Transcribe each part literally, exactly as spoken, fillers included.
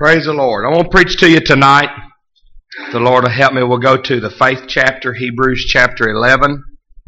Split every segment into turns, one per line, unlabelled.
Praise the Lord. I want to preach to you tonight. The Lord will help me. We'll go to the faith chapter, Hebrews chapter eleven,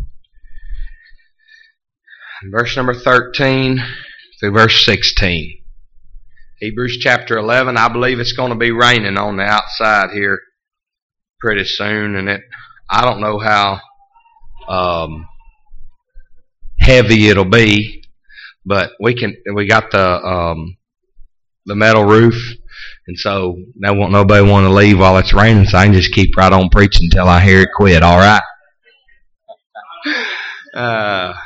verse number thirteen through verse sixteen. Hebrews chapter eleven. I believe it's going to be raining on the outside here pretty soon, and it. I don't know how um, heavy it'll be, but we can. We got the um, the metal roof. And so, now won't nobody want to leave while it's raining, so I can just keep right on preaching until I hear it quit, all right? Uh,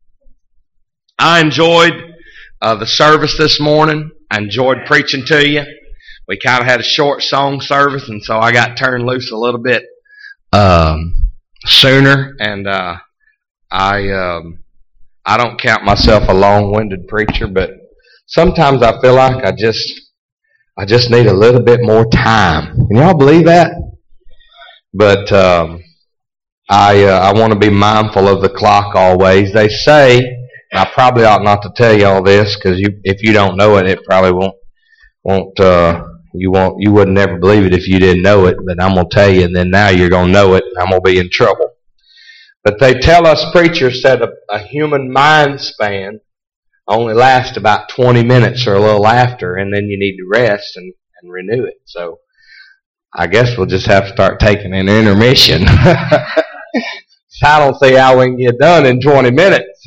I enjoyed uh, the service this morning. I enjoyed preaching to you. We kind of had a short song service, and so I got turned loose a little bit um, sooner. And uh, I um, I don't count myself a long-winded preacher, but sometimes I feel like I just... I just need a little bit more time. Can y'all believe that? But um, I uh, I want to be mindful of the clock always. They say, and I probably ought not to tell you all this because you, if you don't know it, it probably won't won't uh, you won't you wouldn't never believe it if you didn't know it. But I'm gonna tell you, and then now you're gonna know it, and I'm gonna be in trouble. But they tell us preachers that a, a human mind span only lasts about twenty minutes or a little after, and then you need to rest and, and renew it. So I guess we'll just have to start taking an intermission. I don't see how we can get done in twenty minutes.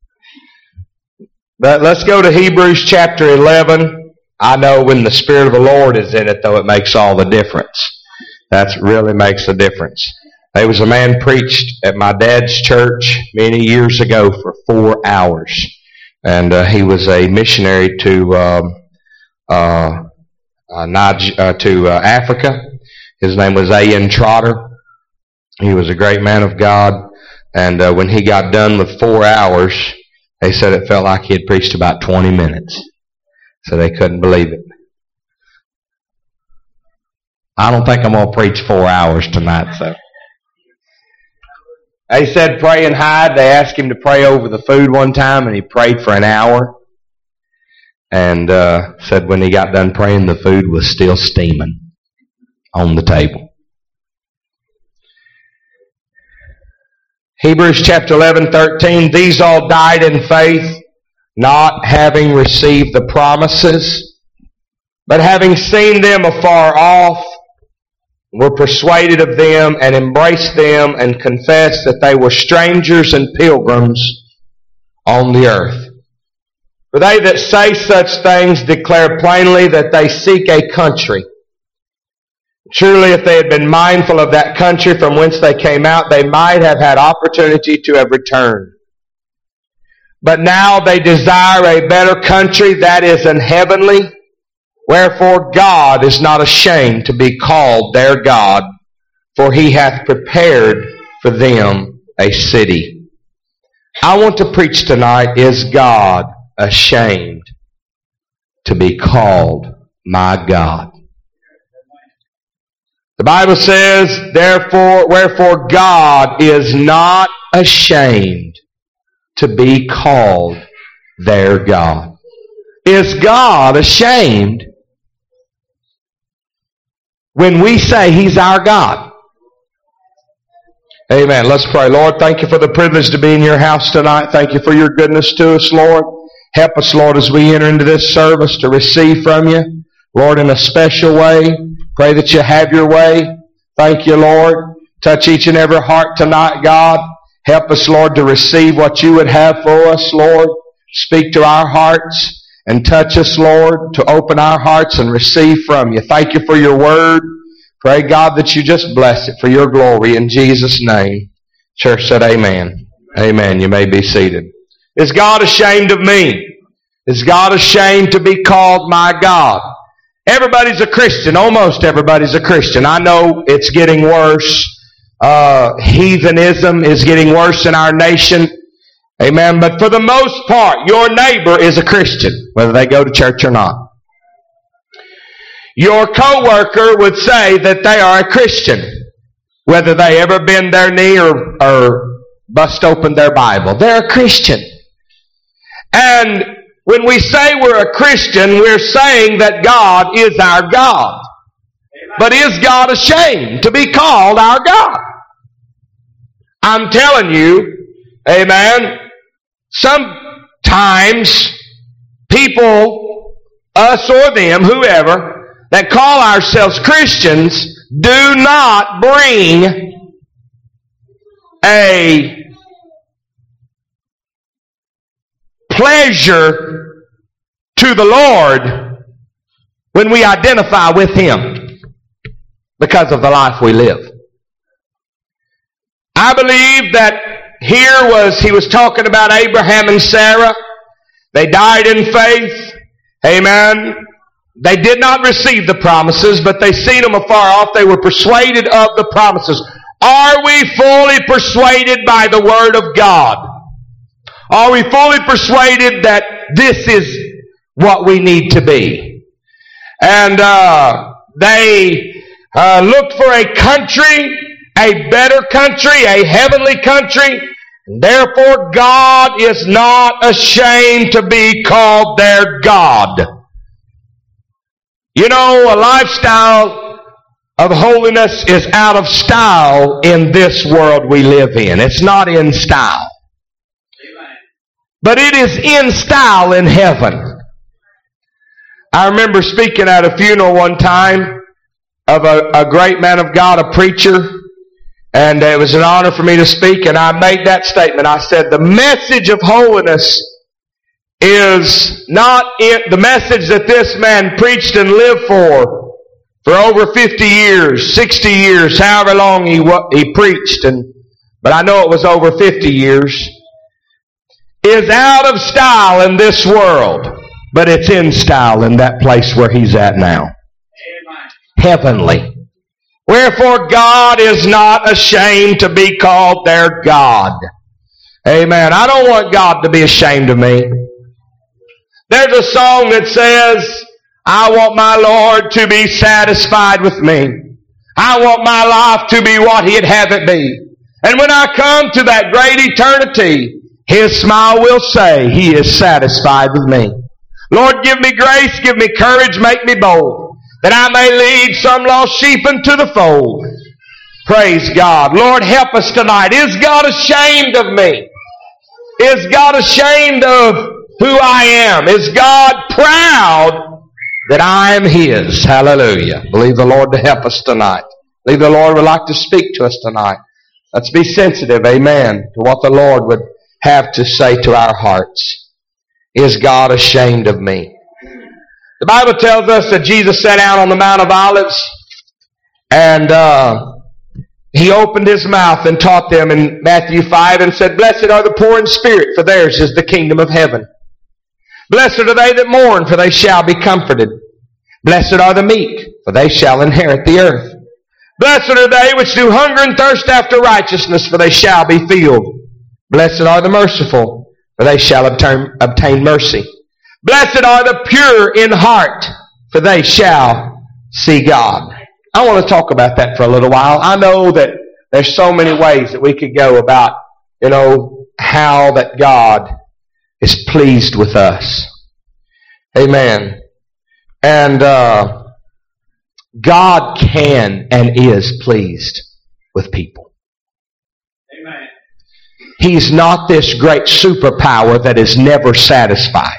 But let's go to Hebrews chapter eleven. I know when the Spirit of the Lord is in it, though, it makes all the difference. That really makes a difference. There was a man preached at my dad's church many years ago for four hours. And uh, he was a missionary to um, uh, uh, Niger- uh, to uh, Africa. His name was A N Trotter. He was a great man of God. And uh, when he got done with four hours, they said it felt like he had preached about twenty minutes. So they couldn't believe it. I don't think I'm going to preach four hours tonight, so. They said pray and hide. They asked him to pray over the food one time, and he prayed for an hour. And uh, said when he got done praying, the food was still steaming on the table. Hebrews chapter eleven, thirteen. These all died in faith, not having received the promises, but having seen them afar off, were persuaded of them and embraced them and confessed that they were strangers and pilgrims on the earth. For they that say such things declare plainly that they seek a country. Truly, if they had been mindful of that country from whence they came out, they might have had opportunity to have returned. But now they desire a better country, that is an heavenly. Wherefore God is not ashamed to be called their God, for he hath prepared for them a city. I want to preach tonight, is God ashamed to be called my God? The Bible says, therefore, wherefore God is not ashamed to be called their God. Is God ashamed when we say He's our God? Amen. Let's pray. Lord, thank you for the privilege to be in your house tonight. Thank you for your goodness to us, Lord. Help us, Lord, as we enter into this service to receive from you. Lord, in a special way, pray that you have your way. Thank you, Lord. Touch each and every heart tonight, God. Help us, Lord, to receive what you would have for us, Lord. Speak to our hearts. And touch us, Lord, to open our hearts and receive from you. Thank you for your word. Pray, God, that you just bless it for your glory in Jesus' name. Church said amen. Amen. You may be seated. Is God ashamed of me? Is God ashamed to be called my God? Everybody's a Christian. Almost everybody's a Christian. I know it's getting worse. Uh, heathenism is getting worse in our nation. Amen. But for the most part, your neighbor is a Christian, whether they go to church or not. Your coworker would say that they are a Christian, whether they ever bend their knee or, or bust open their Bible. They're a Christian. And When we say we're a Christian, we're saying that God is our God. But is God ashamed to be called our God? I'm telling you, amen, sometimes people, us or them, whoever, that call ourselves Christians do not bring a pleasure to the Lord when we identify with Him because of the life we live. I believe that here was, he was talking about Abraham and Sarah. They died in faith. Amen. They did not receive the promises, but they seen them afar off. They were persuaded of the promises. Are we fully persuaded by the Word of God? Are we fully persuaded that this is what we need to be? And uh, they uh, looked for a country, a better country, a heavenly country. And therefore, God is not ashamed to be called their God. You know, a lifestyle of holiness is out of style in this world we live in. It's not in style. But it is in style in heaven. I remember speaking at a funeral one time of a, a great man of God, a preacher, and it was an honor for me to speak, and I made that statement. I said, the message of holiness is not in, the message that this man preached and lived for, for over fifty years, sixty years, however long he, he preached, and but I know it was over fifty years, is out of style in this world, but it's in style in that place where he's at now. Amen. Heavenly. Wherefore God is not ashamed to be called their God. Amen. I don't want God to be ashamed of me. There's a song that says, I want my Lord to be satisfied with me. I want my life to be what He'd have it be. And when I come to that great eternity, His smile will say, He is satisfied with me. Lord, give me grace, give me courage, make me bold, that I may lead some lost sheep into the fold. Praise God. Lord, help us tonight. Is God ashamed of me? Is God ashamed of who I am? Is God proud that I am His? Hallelujah. Believe the Lord to help us tonight. Believe the Lord would like to speak to us tonight. Let's be sensitive, amen, to what the Lord would have to say to our hearts. Is God ashamed of me? The Bible tells us that Jesus sat down on the Mount of Olives, and uh, He opened His mouth and taught them in Matthew five and said, Blessed are the poor in spirit, for theirs is the kingdom of heaven. Blessed are they that mourn, for they shall be comforted. Blessed are the meek, for they shall inherit the earth. Blessed are they which do hunger and thirst after righteousness, for they shall be filled. Blessed are the merciful, for they shall obtain, obtain mercy. Blessed are the pure in heart, for they shall see God. I want to talk about that for a little while. I know that there's so many ways that we could go about, you know, how that God is pleased with us. Amen. And uh, God can and is pleased with people. Amen. He's not this great superpower that is never satisfied.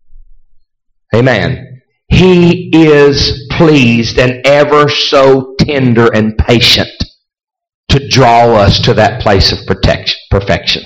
Amen. He is pleased and ever so tender and patient to draw us to that place of protection, perfection.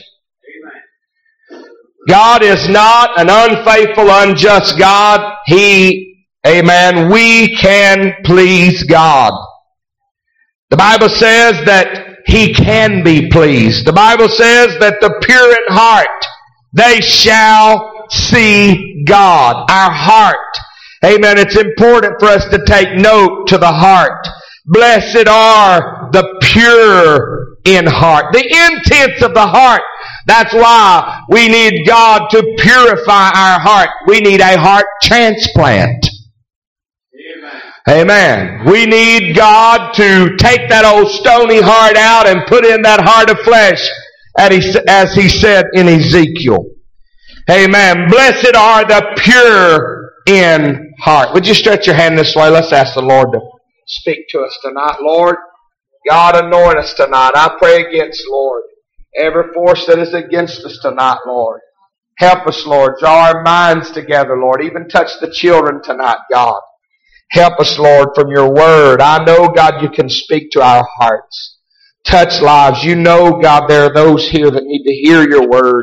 God is not an unfaithful, unjust God. He, amen, we can please God. The Bible says that He can be pleased. The Bible says that the pure in heart, they shall see God. Our heart. Amen. It's important for us to take note to the heart. Blessed are the pure in heart. The intents of the heart. That's why we need God to purify our heart. We need a heart transplant. Amen. Amen. We need God to take that old stony heart out and put in that heart of flesh, as He said in Ezekiel. Amen. Blessed are the pure in heart. Would you stretch your hand this way? Let's ask the Lord to speak to us tonight. Lord, God, anoint us tonight. I pray against, Lord, every force that is against us tonight, Lord. Help us, Lord. Draw our minds together, Lord. Even touch the children tonight, God. Help us, Lord, from your word. I know, God, you can speak to our hearts. Touch lives. You know, God, there are those here that need to hear your word.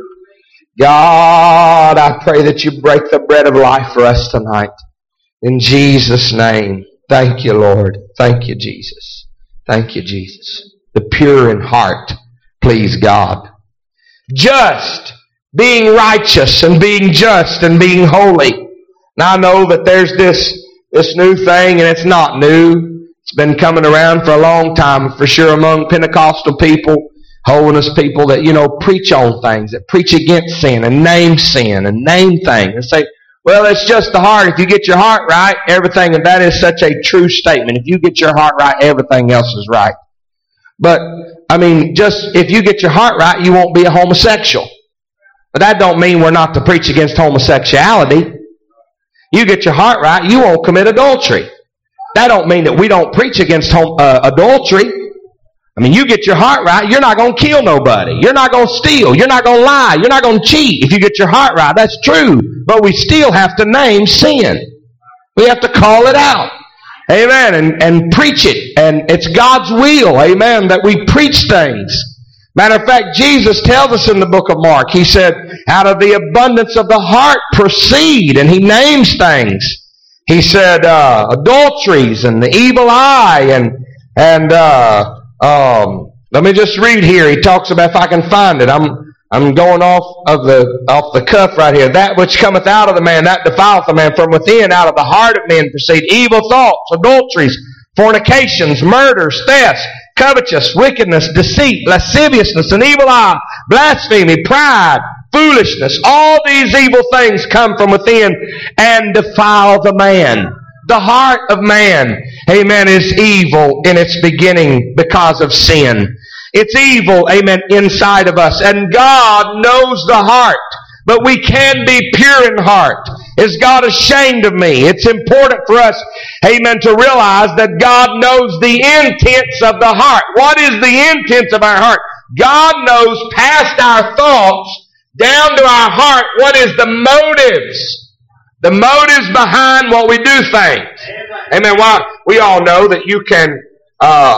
God, I pray that you break the bread of life for us tonight. In Jesus' name. Thank you, Lord. Thank you, Jesus. Thank you, Jesus. The pure in heart, please God. Just, being righteous and being just and being holy. Now I know that there's this, this new thing, and it's not new. It's been coming around for a long time, for sure, among Pentecostal people, holiness people that, you know, preach on things, that preach against sin and name sin and name things and say, well, it's just the heart. If you get your heart right, everything, and that is such a true statement. If you get your heart right, everything else is right. But, I mean, just if you get your heart right, you won't be a homosexual. But that don't mean we're not to preach against homosexuality. You get your heart right, you won't commit adultery. That don't mean that we don't preach against home, uh, adultery. I mean, you get your heart right, you're not going to kill nobody. You're not going to steal. You're not going to lie. You're not going to cheat. If you get your heart right, that's true. But we still have to name sin. We have to call it out. Amen. And, and preach it. And it's God's will, amen, that we preach things. Matter of fact, Jesus tells us in the book of Mark, he said, out of the abundance of the heart proceed. And he names things. He said, uh, adulteries and the evil eye and, and, uh, Um, let me just read here. He talks about, if I can find it, I'm I'm going off of the off the cuff right here. That which cometh out of the man, that defileth the man. From within, out of the heart of men proceed evil thoughts, adulteries, fornications, murders, thefts, covetous, wickedness, deceit, lasciviousness, an evil eye, blasphemy, pride, foolishness. All these evil things come from within and defile the man. The heart of man, amen, is evil in its beginning because of sin. It's evil, amen, inside of us. And God knows the heart. But we can be pure in heart. Is God ashamed of me? It's important for us, amen, to realize that God knows the intents of the heart. What is the intents of our heart? God knows past our thoughts, down to our heart, what is the motives. The motives behind what we do things. Amen. Well, we all know that you can, uh,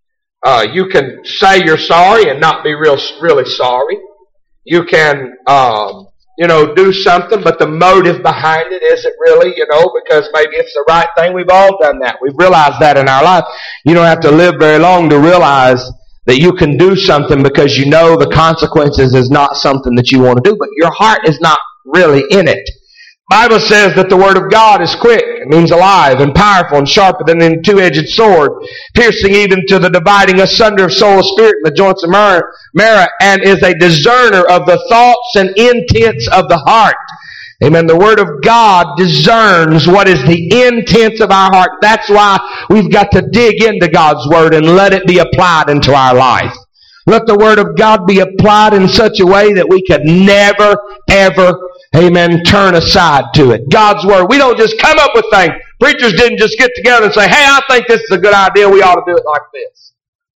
uh, you can say you're sorry and not be real, really sorry. You can, um, you know, do something, but the motive behind it isn't really, you know, because maybe it's the right thing. We've all done that. We've realized that in our life. You don't have to live very long to realize that you can do something because you know the consequences is not something that you want to do, but your heart is not really in it. The Bible says that the Word of God is quick. It means alive and powerful and sharper than a two-edged sword, piercing even to the dividing asunder of soul and spirit and the joints of marrow, and is a discerner of the thoughts and intents of the heart. Amen. The Word of God discerns what is the intents of our heart. That's why we've got to dig into God's Word and let it be applied into our life. Let the Word of God be applied in such a way that we could never, ever, amen, turn aside to it. God's Word. We don't just come up with things. Preachers didn't just get together and say, hey, I think this is a good idea. We ought to do it like this.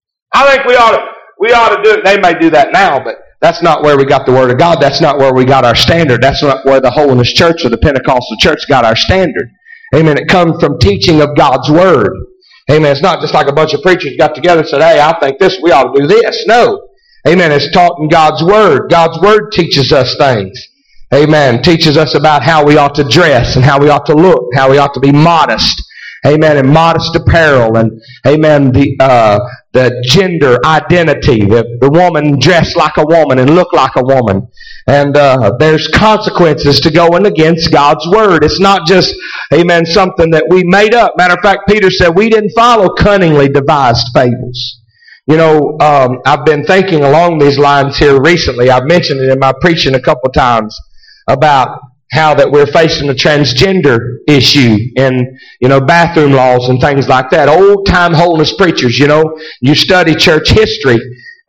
I think we ought to, we ought to do it. They may do that now, but that's not where we got the Word of God. That's not where we got our standard. That's not where the Holiness Church or the Pentecostal Church got our standard. Amen. It comes from teaching of God's Word. Amen. It's not just like a bunch of preachers got together and said, hey, I think this, we ought to do this. No. Amen. It's taught in God's Word. God's Word teaches us things. Amen. Teaches us about how we ought to dress and how we ought to look, how we ought to be modest. Amen. And modest apparel and, amen, the, uh, the gender identity, the, the woman dressed like a woman and look like a woman. And, uh, there's consequences to going against God's Word. It's not just, amen, something that we made up. Matter of fact, Peter said we didn't follow cunningly devised fables. You know, um, I've been thinking along these lines here recently. I've mentioned it in my preaching a couple of times about how that we're facing a transgender issue in, you know, bathroom laws and things like that. Old-time holiness preachers, you know, you study church history,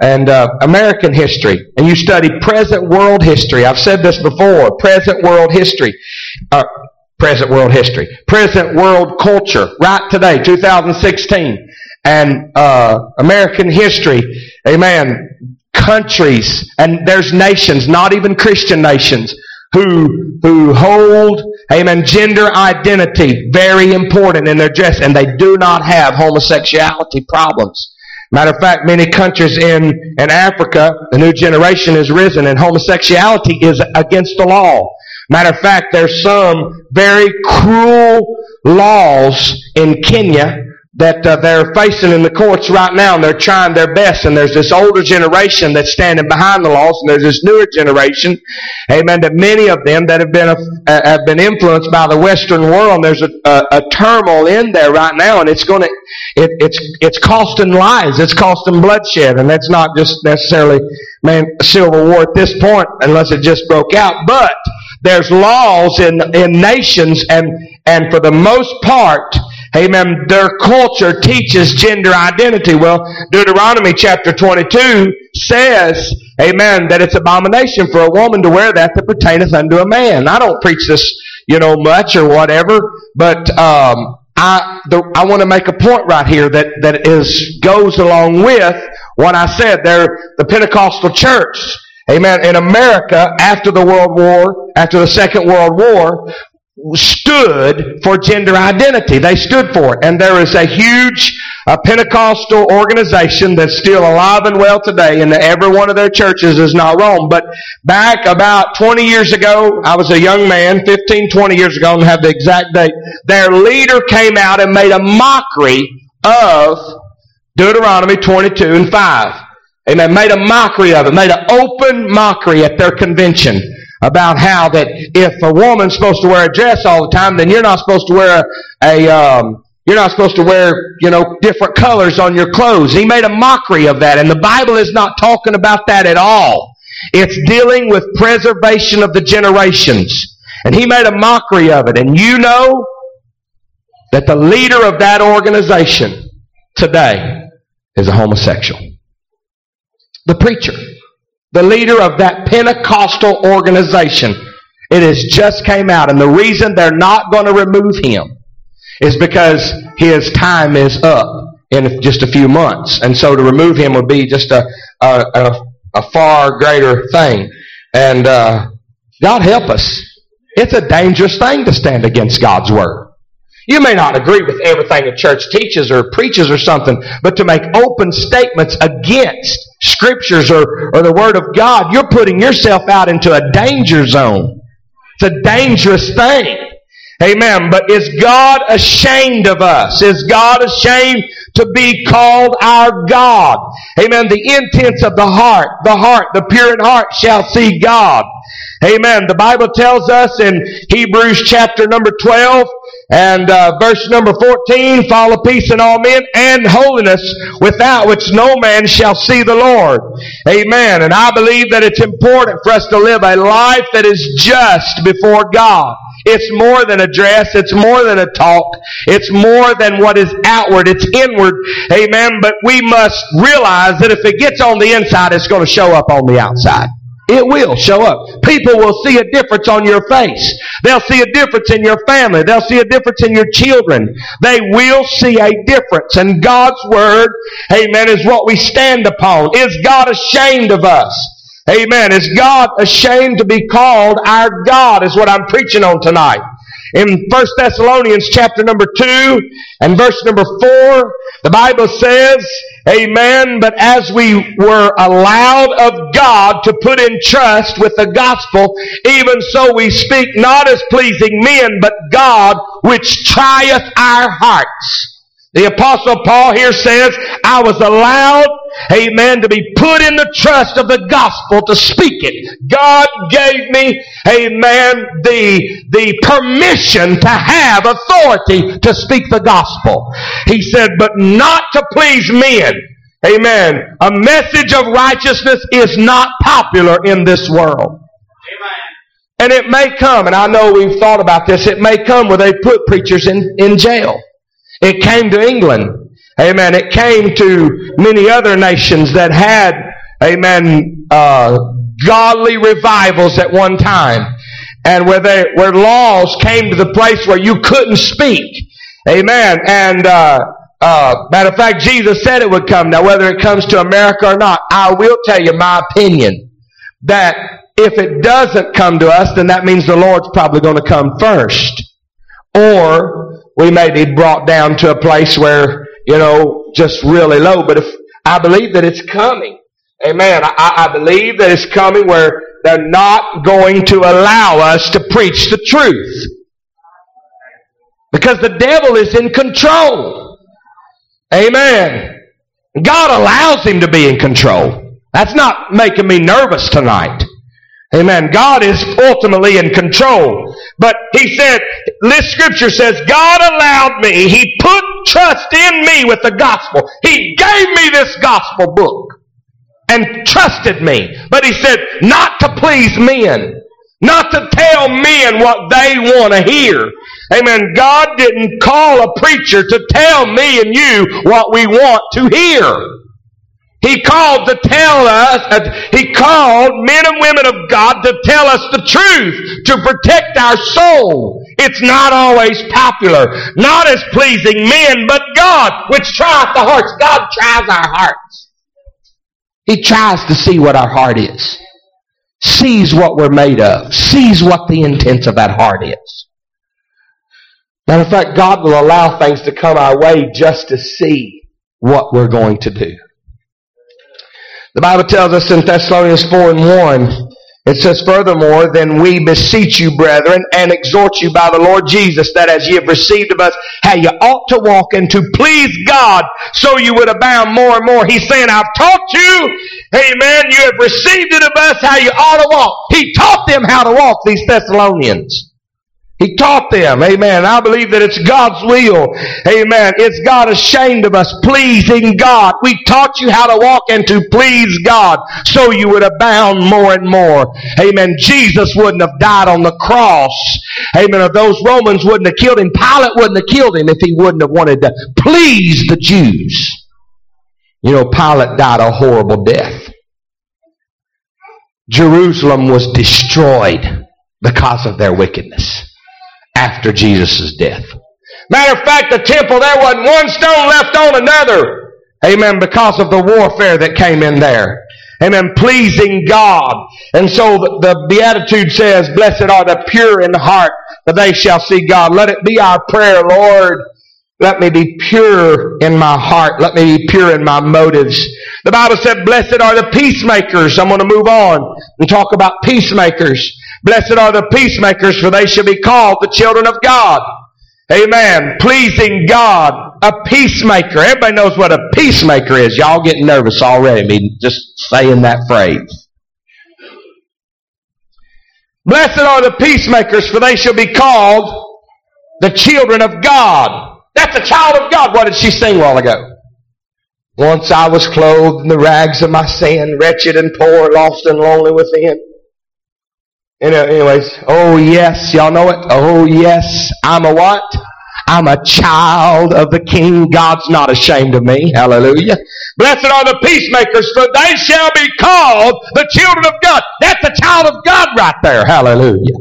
and uh, American history, and you study present world history. I've said this before, present world history. Uh, present world history. Present world culture, right today, two thousand sixteen. And uh, American history, amen, countries, and there's nations, not even Christian nations, who who hold, amen, gender identity very important in their dress, and they do not have homosexuality problems. Matter of fact, many countries in, in Africa, the new generation has risen, and homosexuality is against the law. Matter of fact, there's some very cruel laws in Kenya that uh, they're facing in the courts right now, and they're trying their best. And there's this older generation that's standing behind the laws, and there's this newer generation, amen, that many of them that have been uh, have been influenced by the Western world. And there's a, a, a turmoil in there right now, and it's going to it, it's it's costing lives, it's costing bloodshed, and that's not just necessarily, man, a civil war at this point, unless it just broke out, but there's laws in in nations, and and for the most part, amen, their culture teaches gender identity. Well, Deuteronomy chapter twenty-two says, amen, that it's abomination for a woman to wear that that pertaineth unto a man. I don't preach this, you know, much or whatever, but um, I the, I want to make a point right here that that is goes along with what I said. They're the Pentecostal church, amen, in America after the World War, after the Second World War, stood for gender identity. They stood for it. And there is a huge uh, Pentecostal organization that's still alive and well today, and every one of their churches is not wrong. But back about twenty years ago, I was a young man, fifteen, twenty years ago, I don't have the exact date, their leader came out and made a mockery of Deuteronomy twenty-two and five. And they made a mockery of it, made an open mockery at their convention about how that if a woman's supposed to wear a dress all the time, then you're not supposed to wear a, a um, you're not supposed to wear, you know, different colors on your clothes. He made a mockery of that, and the Bible is not talking about that at all. It's dealing with preservation of the generations. And he made a mockery of it. And you know that the leader of that organization today is a homosexual. The preacher. The leader of that Pentecostal organization. It has just came out. And the reason they're not going to remove him is because his time is up in just a few months. And so to remove him would be just a, a, a, a far greater thing. And uh, God help us. It's a dangerous thing to stand against God's Word. You may not agree with everything a church teaches or preaches or something, but to make open statements against Scriptures or, or the Word of God, you're putting yourself out into a danger zone. It's a dangerous thing. Amen. But is God ashamed of us? Is God ashamed to be called our God? Amen. The intents of the heart, the heart, the pure in heart shall see God. Amen. The Bible tells us in Hebrews chapter number twelve and uh, verse number fourteen, follow peace in all men and holiness, without which no man shall see the Lord. Amen. And I believe that it's important for us to live a life that is just before God. It's more than a dress. It's more than a talk. It's more than what is outward. It's inward. Amen. But we must realize that if it gets on the inside, it's going to show up on the outside. It will show up. People will see a difference on your face. They'll see a difference in your family. They'll see a difference in your children. They will see a difference. And God's Word, amen, is what we stand upon. Is God ashamed of us? Amen. Is God ashamed to be called our God, is what I'm preaching on tonight. In First Thessalonians chapter number two and verse number four, the Bible says, amen, but as we were allowed of God to put in trust with the gospel, even so we speak not as pleasing men, but God which trieth our hearts. The Apostle Paul here says, I was allowed, amen, to be put in the trust of the gospel to speak it. God gave me, amen, the, the permission to have authority to speak the gospel. He said, but not to please men. Amen. A message of righteousness is not popular in this world. Amen. And it may come, and I know we've thought about this, it may come where they put preachers in, in jail. It came to England. Amen. It came to many other nations that had
amen, uh, godly revivals at one time. And where they, where laws came to the place where you couldn't speak. Amen. And, uh, uh, matter of fact, Jesus said it would come. Now, whether it comes to America or not, I will tell you my opinion. That if it doesn't come to us, then that means the Lord's probably going to come first. Or we may be brought down to a place where, you know, just really low. But if I believe that it's coming. Amen. I, I believe that it's coming where they're not going to allow us to preach the truth. Because the devil is in control. Amen. God allows him to be in control. That's not making me nervous tonight. Amen. God is ultimately in control. But he said, this scripture says, God allowed me, he put trust in me with the gospel. He gave me this gospel book and trusted me. But he said, not to please men. Not to tell men what they want to hear. Amen. God didn't call a preacher to tell me and you what we want to hear. He called to tell us, uh, He called men and women of God to tell us the truth, to protect our soul. It's not always popular, not as pleasing men, but God, which trieth the hearts. God tries our hearts. He tries to see what our heart is, sees what we're made of, sees what the intents of that heart is. Matter of fact, God will allow things to come our way just to see what we're going to do. The Bible tells us in Thessalonians four and one, it says, furthermore, then we beseech you, brethren, and exhort you by the Lord Jesus, that as ye have received of us, how you ought to walk and to please God, so you would abound more and more. He's saying, I've taught you, amen, you have received it of us, how you ought to walk. He taught them how to walk, these Thessalonians. He taught them, amen. I believe that it's God's will, amen. It's God ashamed of us, pleasing God. We taught you how to walk and to please God, so you would abound more and more. Amen. Jesus wouldn't have died on the cross, amen, if those Romans wouldn't have killed him. Pilate wouldn't have killed him if he wouldn't have wanted to please the Jews. You know, Pilate died a horrible death. Jerusalem was destroyed because of their wickedness. After Jesus' death. Matter of fact, the temple, there wasn't one stone left on another. Amen. Because of the warfare that came in there. Amen. Pleasing God. And so the, the Beatitude says, blessed are the pure in heart, for they shall see God. Let it be our prayer, Lord. Let me be pure in my heart. Let me be pure in my motives. The Bible said, blessed are the peacemakers. I'm going to move on and talk about peacemakers. Blessed are the peacemakers, for they shall be called the children of God. Amen. Pleasing God. A peacemaker. Everybody knows what a peacemaker is. Y'all getting nervous already, me just saying that phrase. Blessed are the peacemakers, for they shall be called the children of God. That's a child of God. What did she sing a while ago? Once I was clothed in the rags of my sin, wretched and poor, lost and lonely within. Anyways, oh yes, y'all know it. Oh yes, I'm a what? I'm a child of the King. God's not ashamed of me. Hallelujah. Blessed are the peacemakers, for they shall be called the children of God. That's a child of God right there. Hallelujah.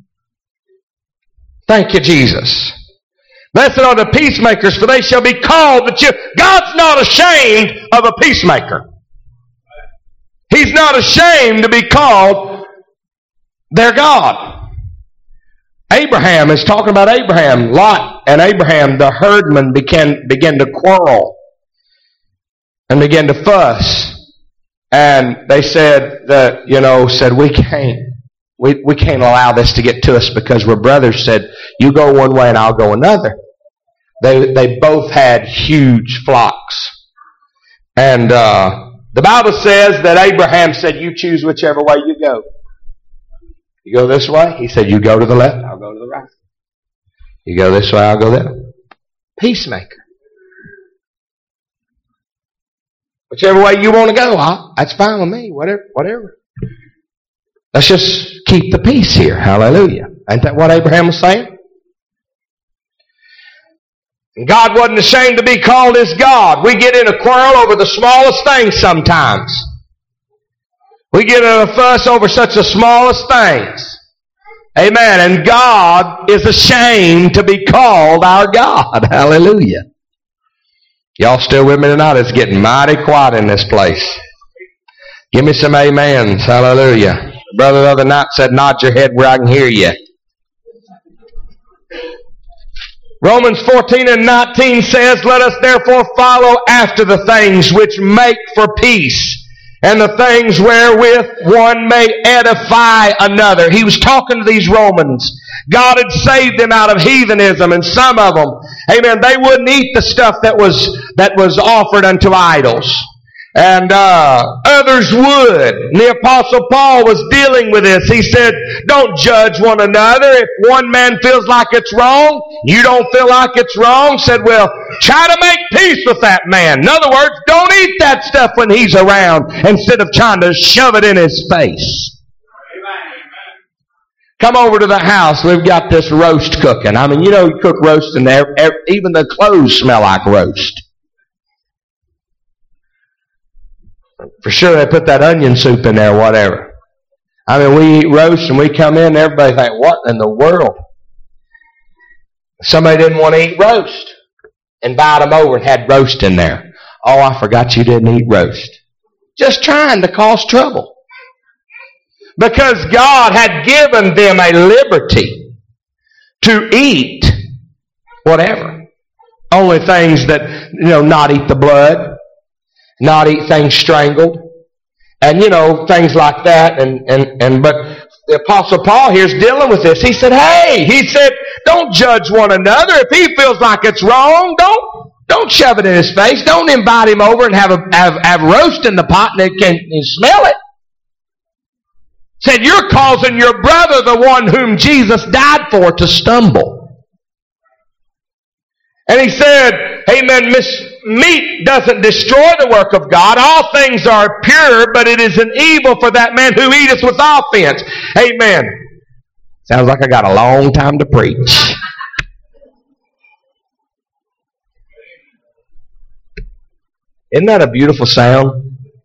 Thank you, Jesus. Blessed are the peacemakers, for they shall be called the children. God's not ashamed of a peacemaker. He's not ashamed to be called their God. Abraham is talking about Abraham. Lot and Abraham, the herdmen, began, began to quarrel and began to fuss. And they said that, you know, said, we can't, we, we can't allow this to get to us because we're brothers. Said, you go one way and I'll go another. They, they both had huge flocks. And, uh, the Bible says that Abraham said, you choose whichever way you go. You go this way? He said, you go to the left, I'll go to the right. You go this way, I'll go that way. Peacemaker. Whichever way you want to go, I'll, that's fine with me. Whatever, whatever. Let's just keep the peace here. Hallelujah. Ain't that what Abraham was saying? And God wasn't ashamed to be called his God. We get in a quarrel over the smallest things sometimes. We get in a fuss over such the smallest things. Amen. And God is ashamed to be called our God. Hallelujah. Y'all still with me tonight? It's getting mighty quiet in this place. Give me some amens. Hallelujah. The brother the other night said, nod your head where I can hear you. Romans fourteen and nineteen says, let us therefore follow after the things which make for peace, and the things wherewith one may edify another. He was talking to these Romans. God had saved them out of heathenism, and some of them, amen, they wouldn't eat the stuff that was that was offered unto idols. And uh, others would. And the Apostle Paul was dealing with this. He said, don't judge one another. If one man feels like it's wrong, you don't feel like it's wrong. Said, well, try to make peace with that man. In other words, don't eat that stuff when he's around instead of trying to shove it in his face. Amen. Come over to the house. We've got this roast cooking. I mean, you know, you cook roast in there. Even the clothes smell like roast. For sure they put that onion soup in there or whatever. I mean, we eat roast and we come in and everybody think, what in the world? Somebody didn't want to eat roast. Invite them over and had roast in there. Oh, I forgot you didn't eat roast. Just trying to cause trouble. Because God had given them a liberty to eat whatever. Only things that, you know, not eat the blood. Not eat things strangled, and you know, things like that. And, and, and but the Apostle Paul here's dealing with this. He said, hey, he said, don't judge one another. If he feels like it's wrong, don't don't shove it in his face. Don't invite him over and have a have, have roast in the pot and it can and smell it. Said, you're causing your brother, the one whom Jesus died for, to stumble. And he said, amen, Miss meat doesn't destroy the work of God. All things are pure, but it is an evil for that man who eateth with offense. Amen. Sounds like I got a long time to preach. Isn't that a beautiful sound?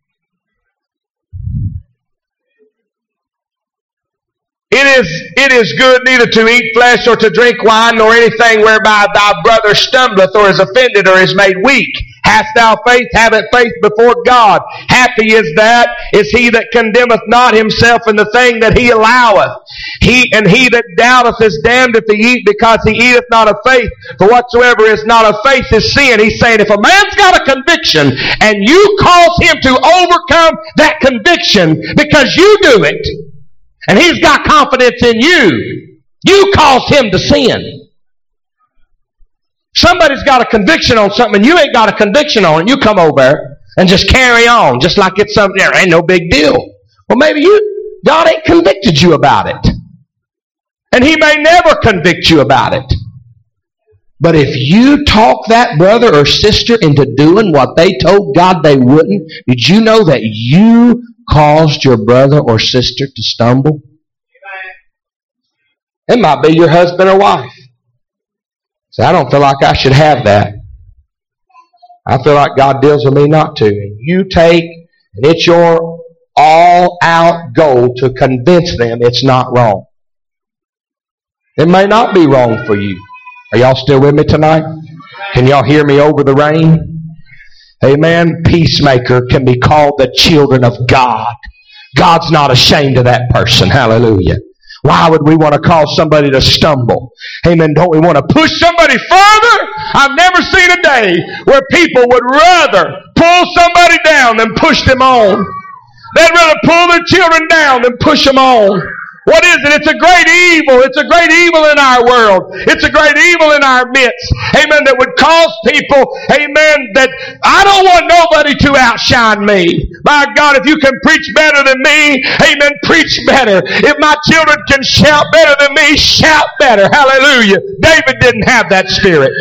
It is, it is good neither to eat flesh or to drink wine, nor anything whereby thy brother stumbleth or is offended or is made weak. Hast thou faith? Have it faith before God. Happy is that is he that condemneth not himself in the thing that he alloweth. He and he that doubteth is damned if he eat, because he eateth not of faith. For whatsoever is not of faith is sin. He's saying if a man's got a conviction and you cause him to overcome that conviction because you do it, and he's got confidence in you, you caused him to sin. Somebody's got a conviction on something and you ain't got a conviction on it. You come over there and just carry on just like it's something, there ain't no big deal. Well, maybe you, God ain't convicted you about it. And he may never convict you about it. But if you talk that brother or sister into doing what they told God they wouldn't, did you know that you caused your brother or sister to stumble? It might be your husband or wife. So I don't feel like I should have that. I feel like God deals with me not to. And you take, and it's your all-out goal to convince them it's not wrong. It may not be wrong for you. Are y'all still with me tonight? Can y'all hear me over the rain? Amen. Peacemaker can be called the children of God. God's not ashamed of that person. Hallelujah. Why would we want to cause somebody to stumble? Amen. Don't we want to push somebody further? I've never seen a day where people would rather pull somebody down than push them on. They'd rather pull their children down than push them on. What is it? It's a great evil. It's a great evil in our world. It's a great evil in our midst. Amen. That would cause people, amen, that I don't want nobody to outshine me. My God, if you can preach better than me, amen, preach better. If my children can shout better than me, shout better. Hallelujah. David didn't have that spirit.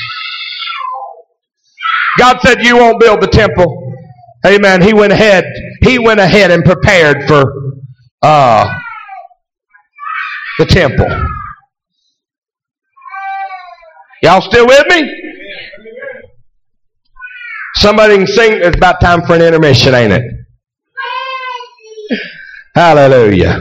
God said, you won't build the temple. Amen. He went ahead. He went ahead and prepared for, uh, the temple. Y'all still with me? Somebody can sing. It's about time for an intermission, ain't it? Hallelujah.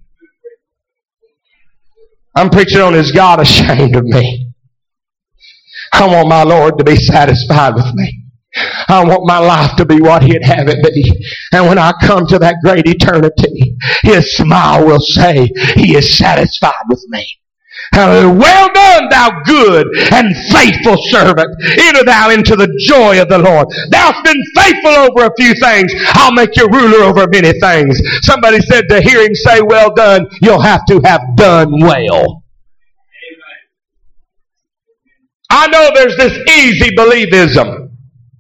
I'm preaching on, is God ashamed of me? I want my Lord to be satisfied with me. I want my life to be what He'd have it be. And when I come to that great eternity, His smile will say, He is satisfied with me. Hallelujah. Well done, thou good and faithful servant. Enter thou into the joy of the Lord. Thou hast been faithful over a few things. I'll make you ruler over many things. Somebody said to hear Him say, well done, you'll have to have done well. I know there's this easy believism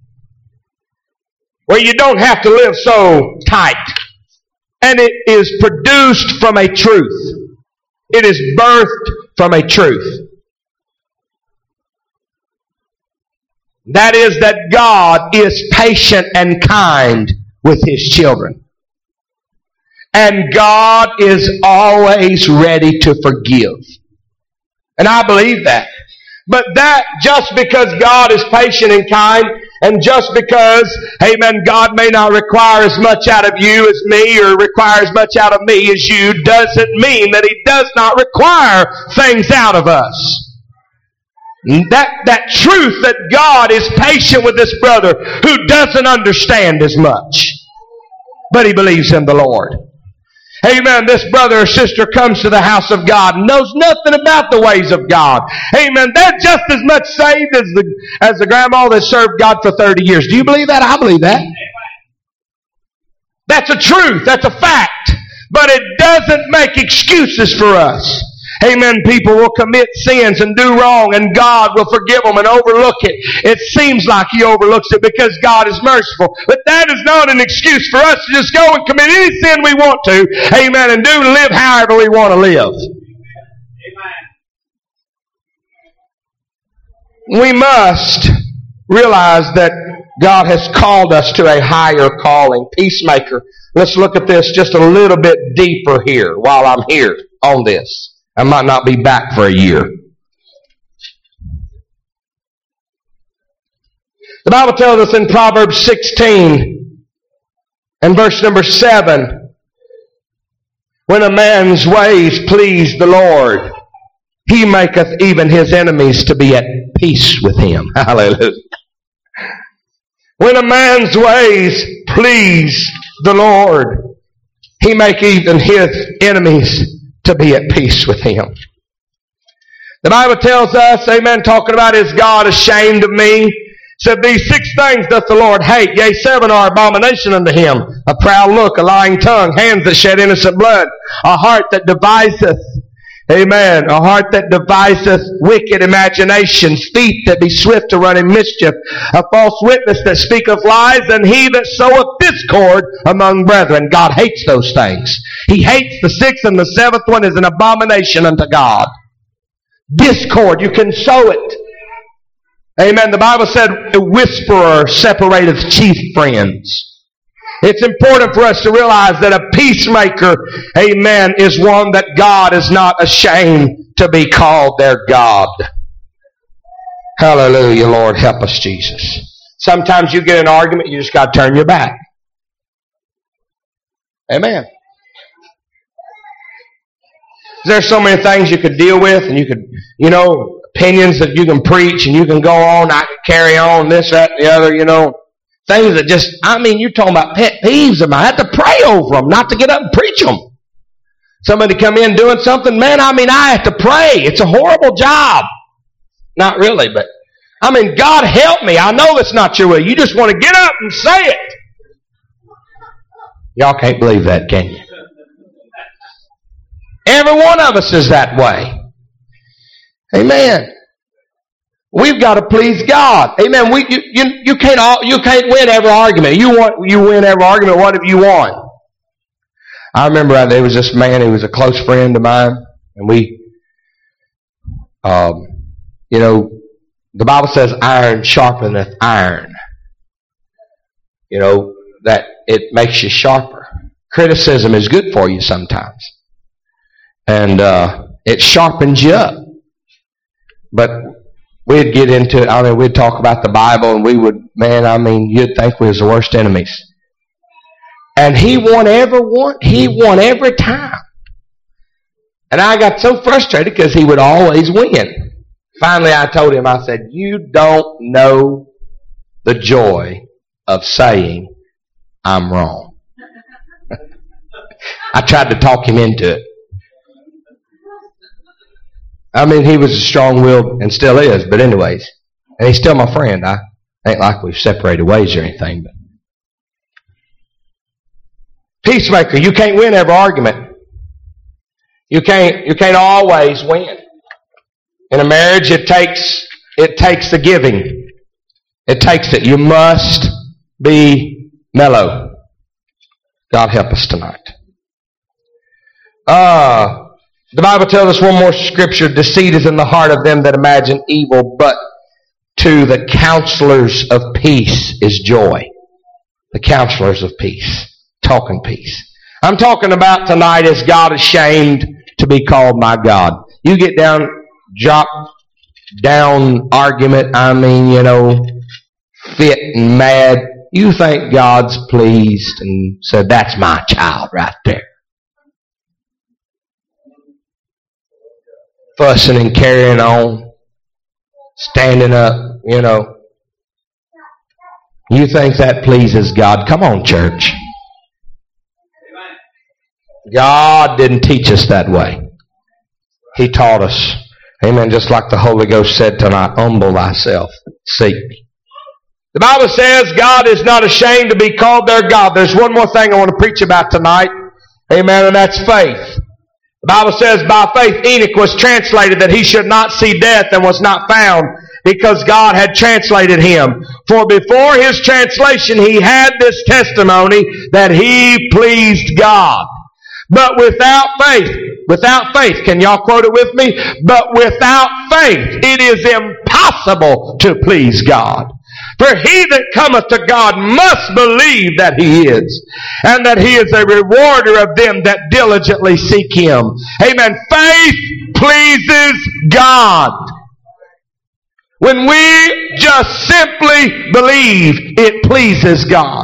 where you don't have to live so tight. And it is produced from a truth. It is birthed from a truth. That is that God is patient and kind with His children. And God is always ready to forgive. And I believe that. But that, just because God is patient and kind, and just because, amen, God may not require as much out of you as me, or require as much out of me as you, doesn't mean that He does not require things out of us. That, that truth that God is patient with this brother who doesn't understand as much, but he believes in the Lord. Amen. This brother or sister comes to the house of God and knows nothing about the ways of God. Amen. They're just as much saved as the, as the grandma that served God for thirty years. Do you believe that? I believe that. That's a truth. That's a fact. But it doesn't make excuses for us. Amen. People will commit sins and do wrong, and God will forgive them and overlook it. It seems like He overlooks it because God is merciful. But that is not an excuse for us to just go and commit any sin we want to. Amen. And do live however we want to live. Amen. We must realize that God has called us to a higher calling. Peacemaker. Let's look at this just a little bit deeper here while I'm here on this. I might not be back for a year. The Bible tells us in Proverbs sixteen and verse number seven, when a man's ways please the Lord, He maketh even his enemies to be at peace with him. Hallelujah. When a man's ways please the Lord, He maketh even his enemies to be at peace with Him. The Bible tells us, amen, talking about, is God ashamed of me? Said, these six things doth the Lord hate, yea, seven are abomination unto Him: a proud look, a lying tongue, hands that shed innocent blood, a heart that deviseth, amen, a heart that deviseth wicked imaginations, feet that be swift to run in mischief, a false witness that speaketh lies, and he that soweth discord among brethren. God hates those things. He hates the sixth, and the seventh one is an abomination unto God. Discord, you can sow it. Amen. The Bible said, a whisperer separateth chief friends. It's important for us to realize that a peacemaker, amen, is one that God is not ashamed to be called their God. Hallelujah, Lord, help us, Jesus. Sometimes you get an argument, you just got to turn your back. Amen. There's so many things you could deal with, and you could, you know, opinions that you can preach, and you can go on, I can carry on, this, that, and the other, you know. Things that just, I mean, you're talking about pet peeves of mine. I have to pray over them, not to get up and preach them. Somebody come in doing something, man, I mean, I have to pray. It's a horrible job. Not really, but, I mean, God help me. I know it's not your will. You just want to get up and say it. Y'all can't believe that, can you? Every one of us is that way. Amen. We've got to please God. Amen. We, you, you, you can't all, you can't win every argument. You want, you win every argument. What have you won? I remember there was this man who was a close friend of mine, and we, um, you know, the Bible says iron sharpeneth iron. You know, that it makes you sharper. Criticism is good for you sometimes. And, uh, it sharpens you up. But we'd get into it. I mean, we'd talk about the Bible, and we would, man, I mean, you'd think we was the worst enemies. And he won every one. He won every time. And I got so frustrated because he would always win. Finally, I told him, I said, you don't know the joy of saying, I'm wrong. I tried to talk him into it. I mean, he was strong-willed and still is, but anyways. And he's still my friend. I ain't like we've separated ways or anything. But peacemaker, you can't win every argument. You can't, you can't always win. In a marriage, it takes, it takes the giving. It takes it. You must be mellow. God help us tonight. Uh, the Bible tells us one more scripture. Deceit is in the heart of them that imagine evil, but to the counselors of peace is joy. The counselors of peace. Talking peace. I'm talking about tonight, is God ashamed to be called my God? You get down, drop down argument, I mean, you know, fit and mad. You think God's pleased and said, that's my child right there. Fussing and carrying on. Standing up, you know. You think that pleases God? Come on, church. God didn't teach us that way. He taught us. Amen. Just like the Holy Ghost said tonight, humble thyself. Seek me. The Bible says God is not ashamed to be called their God. There's one more thing I want to preach about tonight. Amen. And that's faith. The Bible says by faith Enoch was translated that he should not see death and was not found because God had translated him. For before his translation he had this testimony that he pleased God. But without faith, without faith, can y'all quote it with me? But without faith it is impossible to please God. For he that cometh to God must believe that he is, and that he is a rewarder of them that diligently seek him. Amen. Faith pleases God. When we just simply believe, it pleases God.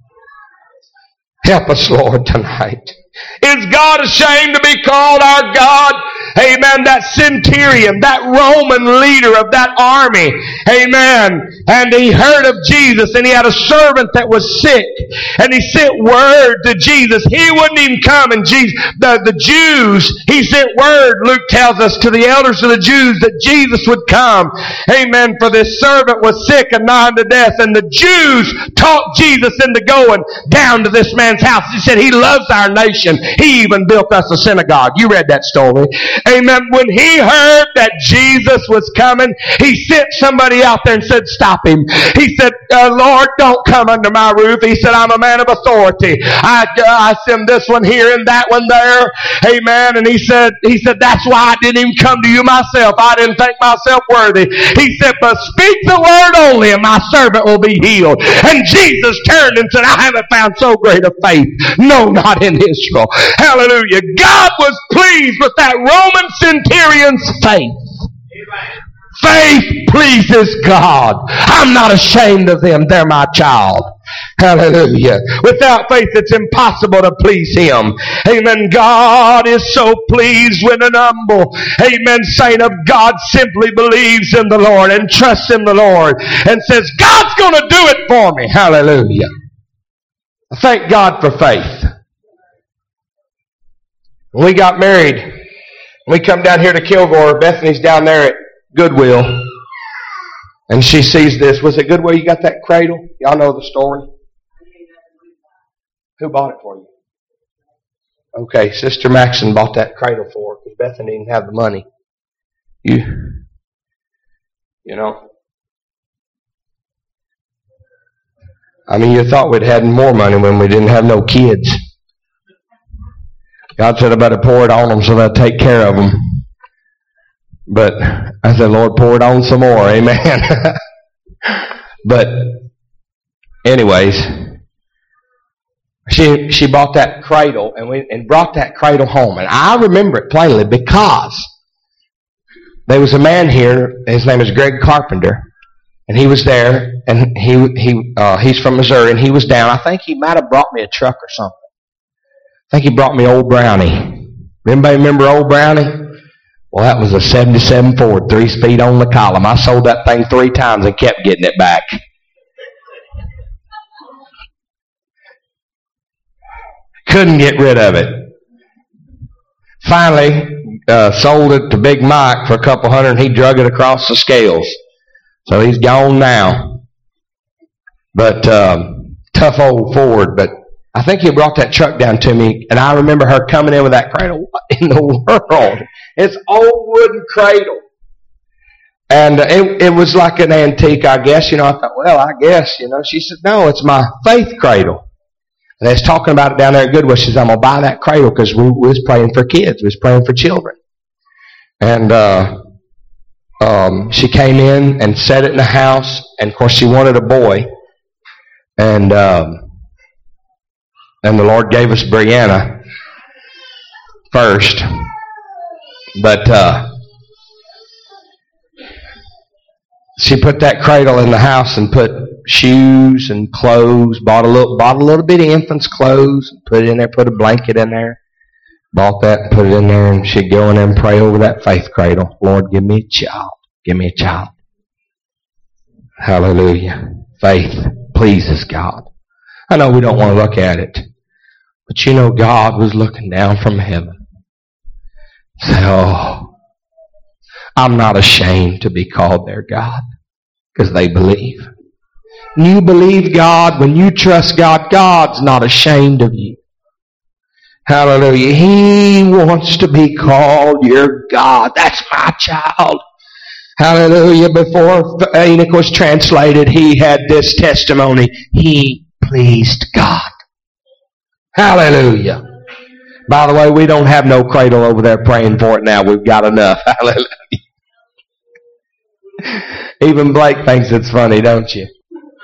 Help us, Lord, tonight. Is God ashamed to be called our God? Amen. That centurion, that Roman leader of that army. Amen. And he heard of Jesus, and he had a servant that was sick. And he sent word to Jesus. He wouldn't even come. And Jesus, the, the Jews, he sent word, Luke tells us, to the elders of the Jews that Jesus would come. Amen. For this servant was sick and nigh unto death. And the Jews talked Jesus into going down to this man's house. He said, he loves our nation. He even built us a synagogue. You read that story. Amen. When he heard that Jesus was coming, he sent somebody out there and said, stop him. He said, uh, Lord, don't come under my roof. He said, I'm a man of authority. I, uh, I send this one here and that one there. Amen. And he said, he said, that's why I didn't even come to you myself. I didn't think myself worthy. He said, but speak the word only and my servant will be healed. And Jesus turned and said, I haven't found so great a faith. No, not in Israel. Hallelujah. God was pleased with that Roman centurion's faith. Amen. Faith pleases God. I'm not ashamed of them. They're my child. Hallelujah. Without faith, it's impossible to please him. Amen. God is so pleased when an humble, amen, saint of God simply believes in the Lord and trusts in the Lord and says, God's going to do it for me. Hallelujah. Thank God for faith. When we got married, we come down here to Kilgore. Bethany's down there at Goodwill. And she sees this. Was it Goodwill you got that cradle? Y'all know the story? Who bought it for you? Okay, Sister Maxon bought that cradle for her because Bethany didn't have the money. You, you know. I mean, you thought we'd had more money when we didn't have no kids. God said I better pour it on them so they'll take care of them. But I said, Lord, pour it on some more. Amen. But anyways, she she bought that cradle and we and brought that cradle home. And I remember it plainly because there was a man here, his name is Greg Carpenter, And he was there, and he he uh, he's from Missouri, and he was down. I think he might have brought me a truck or something. I think he brought me Old Brownie. Anybody remember Old Brownie? Well, that was a seventy-seven Ford, three-speed on the column. I sold that thing three times and kept getting it back. Couldn't get rid of it. Finally, uh, sold it to Big Mike for a couple hundred, and he drug it across the scales. So he's gone now. But um, tough old Ford. But I think he brought that truck down to me, and I remember her coming in with that cradle. What in the world? It's old wooden cradle. And it, it was like an antique, I guess. You know, I thought, well, I guess, you know. She said, no, it's my faith cradle. And they was talking about it down there at Goodwill. She said, I'm going to buy that cradle because we, we was praying for kids. We was praying for children. And uh, um, she came in and set it in the house. And, of course, she wanted a boy. And um, and the Lord gave us Brianna first. But uh, she put that cradle in the house and put shoes and clothes, bought a little bought a little bit of infant's clothes, put it in there, put a blanket in there, bought that and put it in there, and she'd go in there and pray over that faith cradle. Lord, give me a child. Give me a child. Hallelujah. Faith pleases God. I know we don't want to look at it, but you know God was looking down from heaven. Say, oh, I'm not ashamed to be called their God, because they believe. When you believe God, when you trust God, God's not ashamed of you. Hallelujah. He wants to be called your God. That's my child. Hallelujah. Before Enoch was translated, he had this testimony. He pleased God. Hallelujah. By the way, we don't have no cradle over there praying for it now. We've got enough. Hallelujah. Even Blake thinks it's funny, don't you?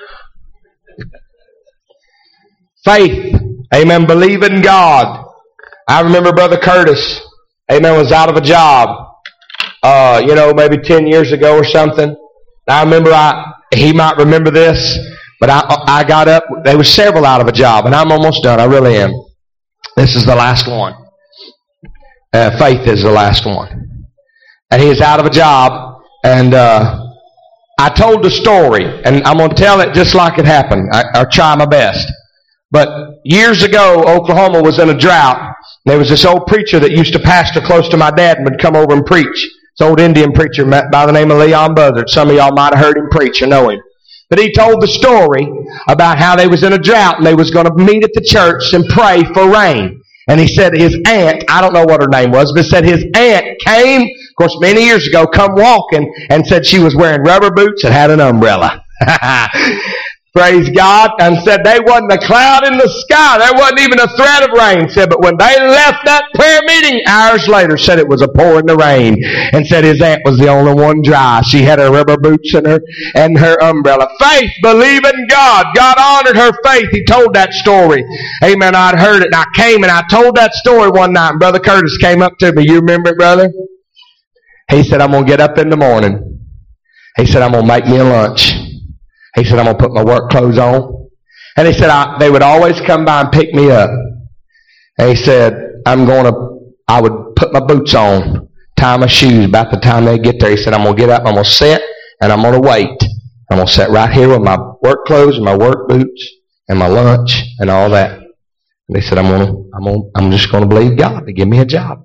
Faith. Amen. Believe in God. I remember Brother Curtis, amen, was out of a job, uh, you know, maybe ten years ago or something. I remember, I he might remember this, but I I got up. There were several out of a job, and I'm almost done. I really am. This is the last one. Uh, Faith is the last one. And he is out of a job, and uh, I told the story, and I'm going to tell it just like it happened. I, I'll try my best. But years ago, Oklahoma was in a drought. There was this old preacher that used to pastor close to my dad and would come over and preach. This old Indian preacher by the name of Leon Buzzard. Some of y'all might have heard him preach or know him. But he told the story about how they was in a drought and they was going to meet at the church and pray for rain. And he said his aunt, I don't know what her name was, but said his aunt came, of course, many years ago, come walking and said she was wearing rubber boots and had an umbrella. Praise God. And said they wasn't a cloud in the sky. There wasn't even a threat of rain. Said, but when they left that prayer meeting, hours later, said it was a pouring the rain. And said his aunt was the only one dry. She had her rubber boots and her, and her umbrella. Faith, believe in God. God honored her faith. He told that story. Amen. I'd heard it and I came and I told that story one night and Brother Curtis came up to me. You remember it, brother? He said, I'm going to get up in the morning. He said, I'm going to make me a lunch. He said, I'm going to put my work clothes on. And he said, I, they would always come by and pick me up. And he said, I'm going to, I would put my boots on, tie my shoes about the time they get there. He said, I'm going to get up, I'm going to sit, and I'm going to wait. I'm going to sit right here with my work clothes and my work boots and my lunch and all that. And he said, I'm going to, I'm going to, I'm just going to believe God to give me a job.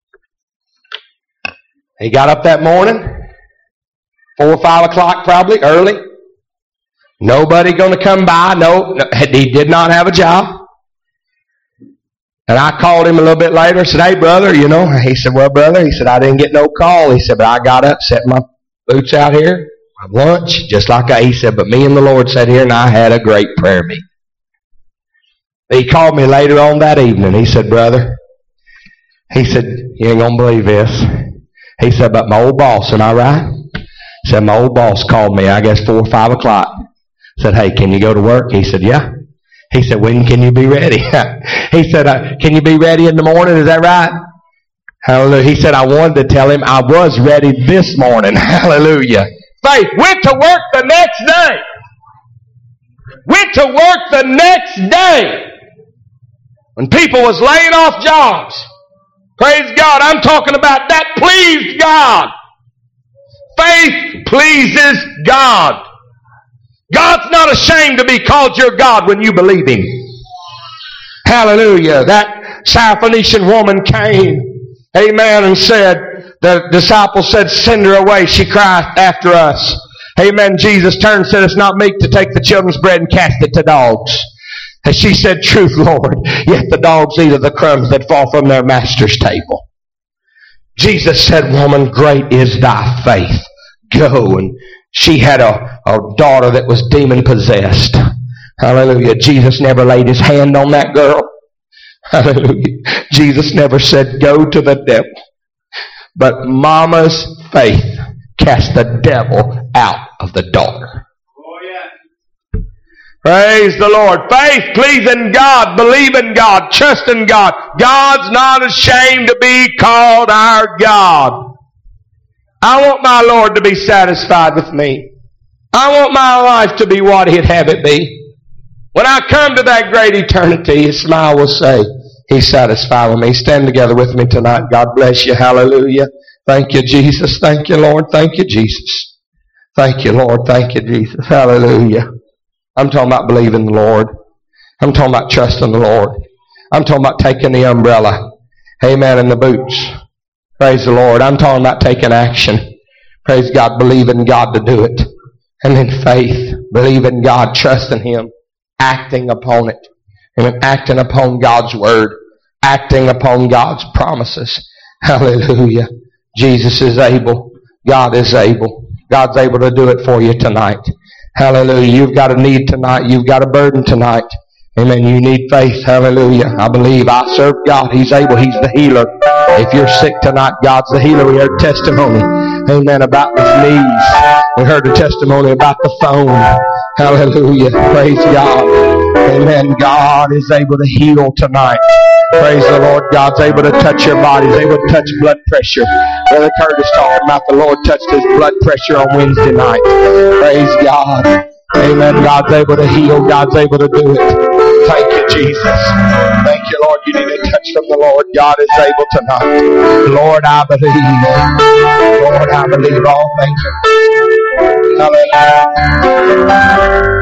He got up that morning, four or five o'clock probably, early. Nobody going to come by. No, he did not have a job. And I called him a little bit later and said, hey, brother, you know. He said, well, brother, he said, I didn't get no call. He said, but I got up, set my boots out here, my lunch, just like I, he said, but me and the Lord sat here and I had a great prayer meeting. He called me later on that evening. He said, brother, he said, you ain't going to believe this. He said, but my old boss, am I right? He said, my old boss called me, I guess, four or five o'clock. Said, hey, can you go to work? He said, yeah. He said, when can you be ready? He said, uh, can you be ready in the morning? Is that right? Hallelujah. He said, I wanted to tell him I was ready this morning. Hallelujah. Faith. Went to work the next day. Went to work the next day. When people was laying off jobs. Praise God. I'm talking about that pleased God. Faith pleases God. God's not ashamed to be called your God when you believe Him. Hallelujah. That Syrophoenician woman came, amen, and said, the disciples said, send her away. She cried after us. Amen. Jesus turned and said, it's not meet to take the children's bread and cast it to dogs. And she said, truth, Lord, yet the dogs eat of the crumbs that fall from their master's table. Jesus said, woman, great is thy faith. Go. And she had a, a daughter that was demon possessed. Hallelujah. Jesus never laid his hand on that girl. Hallelujah. Jesus never said, go to the devil. But mama's faith cast the devil out of the daughter.
Oh, yeah.
Praise the Lord. Faith, pleasing God, believing God, trusting God. God's not ashamed to be called our God. I want my Lord to be satisfied with me. I want my life to be what He'd have it be. When I come to that great eternity, His smile will say, He's satisfied with me. Stand together with me tonight. God bless you. Hallelujah. Thank you, Jesus. Thank you, Lord. Thank you, Jesus. Thank you, Lord. Thank you, Jesus. Hallelujah. I'm talking about believing the Lord. I'm talking about trusting the Lord. I'm talking about taking the umbrella. Amen. And the boots. Praise the Lord. I'm talking about taking action. Praise God. Believing God to do it. And then faith. Believing God. Trusting Him. Acting upon it. Amen. Acting upon God's word. Acting upon God's promises. Hallelujah. Jesus is able. God is able. God's able to do it for you tonight. Hallelujah. You've got a need tonight. You've got a burden tonight. Amen. You need faith. Hallelujah. I believe I serve God. He's able. He's the healer. If you're sick tonight, God's the healer. We heard testimony. Amen. About the knees. We heard a testimony about the phone. Hallelujah. Praise God. Amen. God is able to heal tonight. Praise the Lord. God's able to touch your body. He's able to touch blood pressure. Brother Curtis talking about the Lord touched his blood pressure on Wednesday night. Praise God. Amen. God's able to heal. God's able to do it. Thank you, Jesus. Thank you, Lord. You need a touch from the Lord. God is able tonight. Lord, I believe. Lord, I believe all things are. Hallelujah.